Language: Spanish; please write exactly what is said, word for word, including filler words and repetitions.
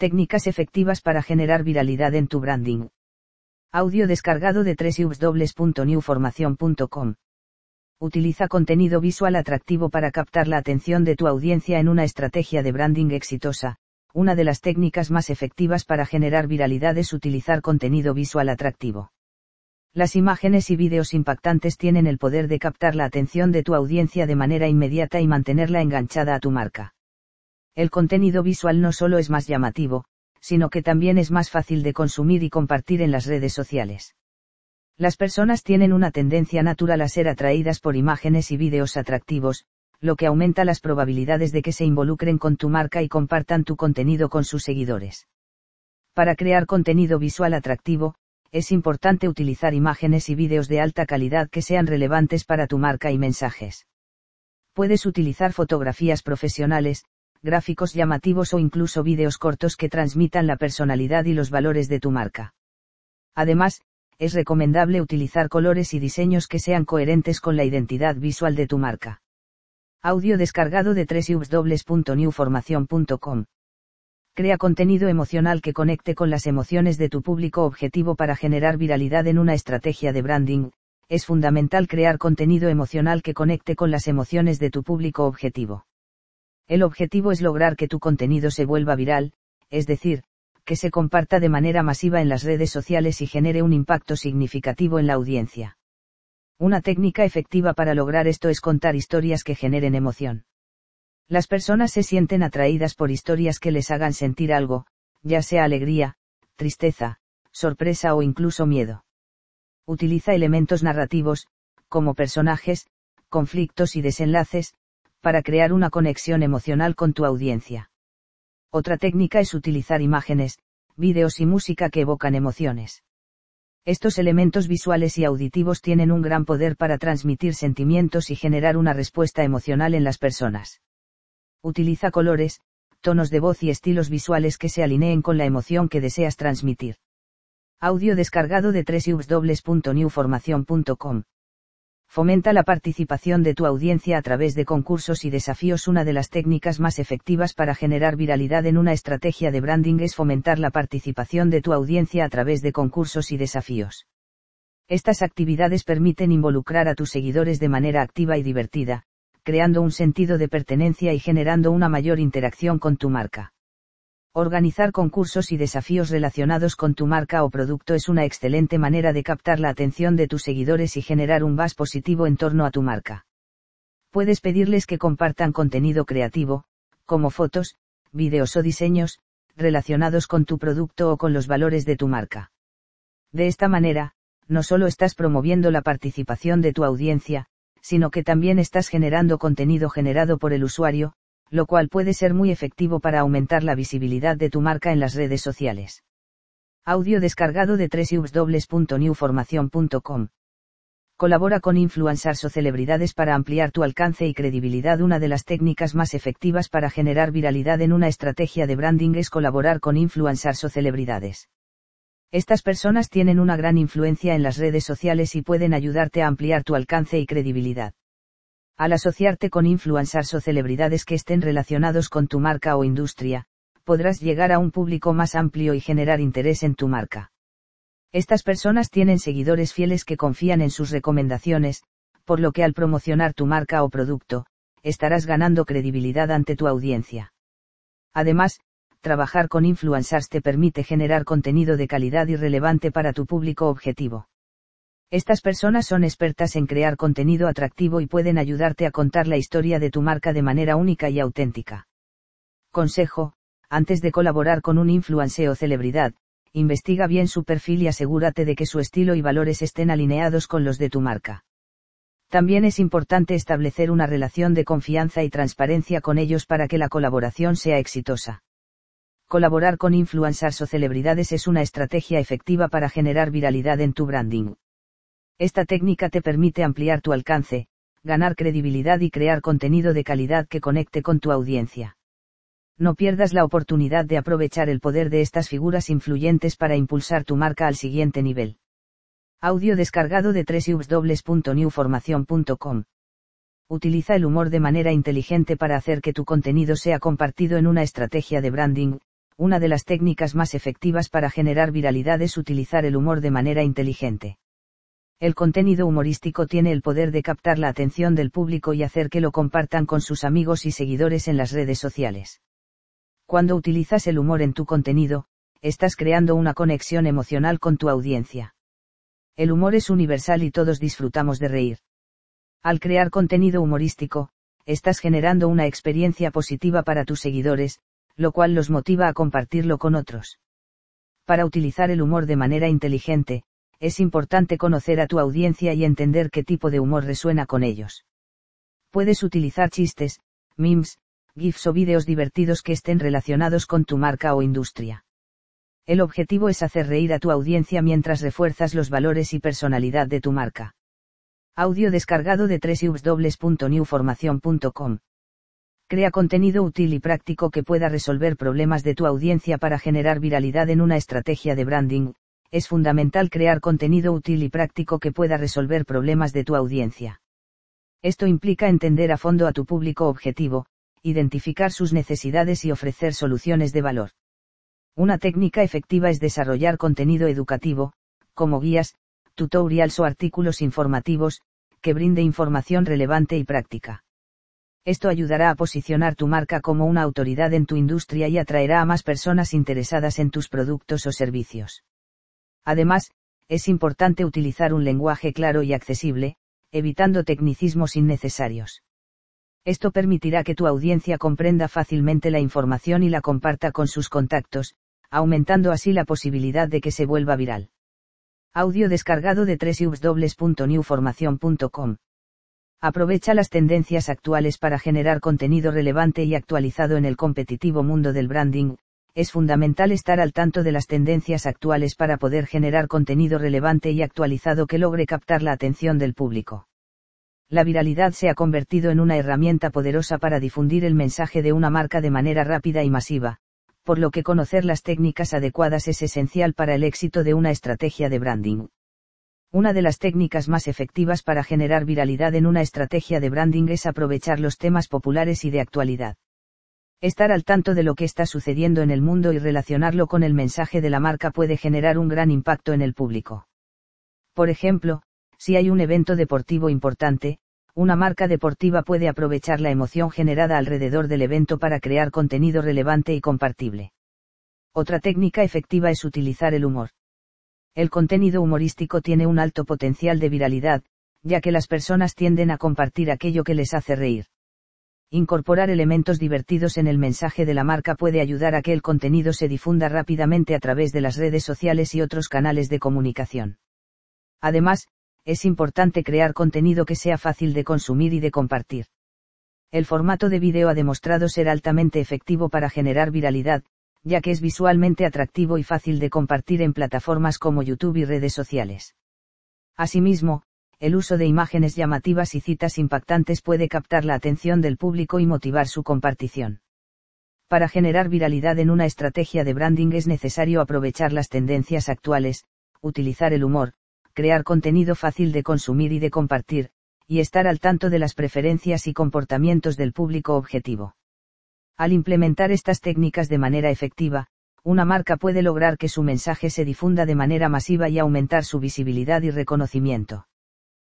Técnicas efectivas para generar viralidad en tu branding. Audio descargado de doble u doble u doble u punto new formación punto com. Utiliza contenido visual atractivo para captar la atención de tu audiencia en una estrategia de branding exitosa. Una de las técnicas más efectivas para generar viralidad es utilizar contenido visual atractivo. Las imágenes y vídeos impactantes tienen el poder de captar la atención de tu audiencia de manera inmediata y mantenerla enganchada a tu marca. El contenido visual no solo es más llamativo, sino que también es más fácil de consumir y compartir en las redes sociales. Las personas tienen una tendencia natural a ser atraídas por imágenes y vídeos atractivos, lo que aumenta las probabilidades de que se involucren con tu marca y compartan tu contenido con sus seguidores. Para crear contenido visual atractivo, es importante utilizar imágenes y vídeos de alta calidad que sean relevantes para tu marca y mensajes. Puedes utilizar fotografías profesionales, gráficos llamativos o incluso vídeos cortos que transmitan la personalidad y los valores de tu marca. Además, es recomendable utilizar colores y diseños que sean coherentes con la identidad visual de tu marca. Audio descargado de doble u doble u doble u punto new formación punto com. Crea contenido emocional que conecte con las emociones de tu público objetivo para generar viralidad en una estrategia de branding. Es fundamental crear contenido emocional que conecte con las emociones de tu público objetivo. El objetivo es lograr que tu contenido se vuelva viral, es decir, que se comparta de manera masiva en las redes sociales y genere un impacto significativo en la audiencia. Una técnica efectiva para lograr esto es contar historias que generen emoción. Las personas se sienten atraídas por historias que les hagan sentir algo, ya sea alegría, tristeza, sorpresa o incluso miedo. Utiliza elementos narrativos, como personajes, conflictos y desenlaces, para crear una conexión emocional con tu audiencia. Otra técnica es utilizar imágenes, vídeos y música que evocan emociones. Estos elementos visuales y auditivos tienen un gran poder para transmitir sentimientos y generar una respuesta emocional en las personas. Utiliza colores, tonos de voz y estilos visuales que se alineen con la emoción que deseas transmitir. Audio descargado de doble u doble u doble u punto new formación punto com. Fomenta la participación de tu audiencia a través de concursos y desafíos. Una de las técnicas más efectivas para generar viralidad en una estrategia de branding es fomentar la participación de tu audiencia a través de concursos y desafíos. Estas actividades permiten involucrar a tus seguidores de manera activa y divertida, creando un sentido de pertenencia y generando una mayor interacción con tu marca. Organizar concursos y desafíos relacionados con tu marca o producto es una excelente manera de captar la atención de tus seguidores y generar un buzz positivo en torno a tu marca. Puedes pedirles que compartan contenido creativo, como fotos, vídeos o diseños, relacionados con tu producto o con los valores de tu marca. De esta manera, no solo estás promoviendo la participación de tu audiencia, sino que también estás generando contenido generado por el usuario, lo cual puede ser muy efectivo para aumentar la visibilidad de tu marca en las redes sociales. Audio descargado de doble u doble u doble u punto new formación punto com. Colabora con influencers o celebridades para ampliar tu alcance y credibilidad. Una de las técnicas más efectivas para generar viralidad en una estrategia de branding es colaborar con influencers o celebridades. Estas personas tienen una gran influencia en las redes sociales y pueden ayudarte a ampliar tu alcance y credibilidad. Al asociarte con influencers o celebridades que estén relacionados con tu marca o industria, podrás llegar a un público más amplio y generar interés en tu marca. Estas personas tienen seguidores fieles que confían en sus recomendaciones, por lo que al promocionar tu marca o producto, estarás ganando credibilidad ante tu audiencia. Además, trabajar con influencers te permite generar contenido de calidad y relevante para tu público objetivo. Estas personas son expertas en crear contenido atractivo y pueden ayudarte a contar la historia de tu marca de manera única y auténtica. Consejo: antes de colaborar con un influencer o celebridad, investiga bien su perfil y asegúrate de que su estilo y valores estén alineados con los de tu marca. También es importante establecer una relación de confianza y transparencia con ellos para que la colaboración sea exitosa. Colaborar con influencers o celebridades es una estrategia efectiva para generar viralidad en tu branding. Esta técnica te permite ampliar tu alcance, ganar credibilidad y crear contenido de calidad que conecte con tu audiencia. No pierdas la oportunidad de aprovechar el poder de estas figuras influyentes para impulsar tu marca al siguiente nivel. Audio descargado de doble u doble u doble u punto new formación punto com. Utiliza el humor de manera inteligente para hacer que tu contenido sea compartido en una estrategia de branding. Una de las técnicas más efectivas para generar viralidad es utilizar el humor de manera inteligente. El contenido humorístico tiene el poder de captar la atención del público y hacer que lo compartan con sus amigos y seguidores en las redes sociales. Cuando utilizas el humor en tu contenido, estás creando una conexión emocional con tu audiencia. El humor es universal y todos disfrutamos de reír. Al crear contenido humorístico, estás generando una experiencia positiva para tus seguidores, lo cual los motiva a compartirlo con otros. Para utilizar el humor de manera inteligente, es importante conocer a tu audiencia y entender qué tipo de humor resuena con ellos. Puedes utilizar chistes, memes, GIFs o vídeos divertidos que estén relacionados con tu marca o industria. El objetivo es hacer reír a tu audiencia mientras refuerzas los valores y personalidad de tu marca. Audio descargado de doble u doble u doble u punto new formación punto com. Crea contenido útil y práctico que pueda resolver problemas de tu audiencia para generar viralidad en una estrategia de branding. Es fundamental crear contenido útil y práctico que pueda resolver problemas de tu audiencia. Esto implica entender a fondo a tu público objetivo, identificar sus necesidades y ofrecer soluciones de valor. Una técnica efectiva es desarrollar contenido educativo, como guías, tutorials o artículos informativos, que brinde información relevante y práctica. Esto ayudará a posicionar tu marca como una autoridad en tu industria y atraerá a más personas interesadas en tus productos o servicios. Además, es importante utilizar un lenguaje claro y accesible, evitando tecnicismos innecesarios. Esto permitirá que tu audiencia comprenda fácilmente la información y la comparta con sus contactos, aumentando así la posibilidad de que se vuelva viral. Audio descargado de doble u doble u doble u punto new formación punto com. Aprovecha las tendencias actuales para generar contenido relevante y actualizado en el competitivo mundo del branding. Es fundamental estar al tanto de las tendencias actuales para poder generar contenido relevante y actualizado que logre captar la atención del público. La viralidad se ha convertido en una herramienta poderosa para difundir el mensaje de una marca de manera rápida y masiva, por lo que conocer las técnicas adecuadas es esencial para el éxito de una estrategia de branding. Una de las técnicas más efectivas para generar viralidad en una estrategia de branding es aprovechar los temas populares y de actualidad. Estar al tanto de lo que está sucediendo en el mundo y relacionarlo con el mensaje de la marca puede generar un gran impacto en el público. Por ejemplo, si hay un evento deportivo importante, una marca deportiva puede aprovechar la emoción generada alrededor del evento para crear contenido relevante y compartible. Otra técnica efectiva es utilizar el humor. El contenido humorístico tiene un alto potencial de viralidad, ya que las personas tienden a compartir aquello que les hace reír. Incorporar elementos divertidos en el mensaje de la marca puede ayudar a que el contenido se difunda rápidamente a través de las redes sociales y otros canales de comunicación. Además, es importante crear contenido que sea fácil de consumir y de compartir. El formato de vídeo ha demostrado ser altamente efectivo para generar viralidad, ya que es visualmente atractivo y fácil de compartir en plataformas como YouTube y redes sociales. Asimismo, el uso de imágenes llamativas y citas impactantes puede captar la atención del público y motivar su compartición. Para generar viralidad en una estrategia de branding es necesario aprovechar las tendencias actuales, utilizar el humor, crear contenido fácil de consumir y de compartir, y estar al tanto de las preferencias y comportamientos del público objetivo. Al implementar estas técnicas de manera efectiva, una marca puede lograr que su mensaje se difunda de manera masiva y aumentar su visibilidad y reconocimiento.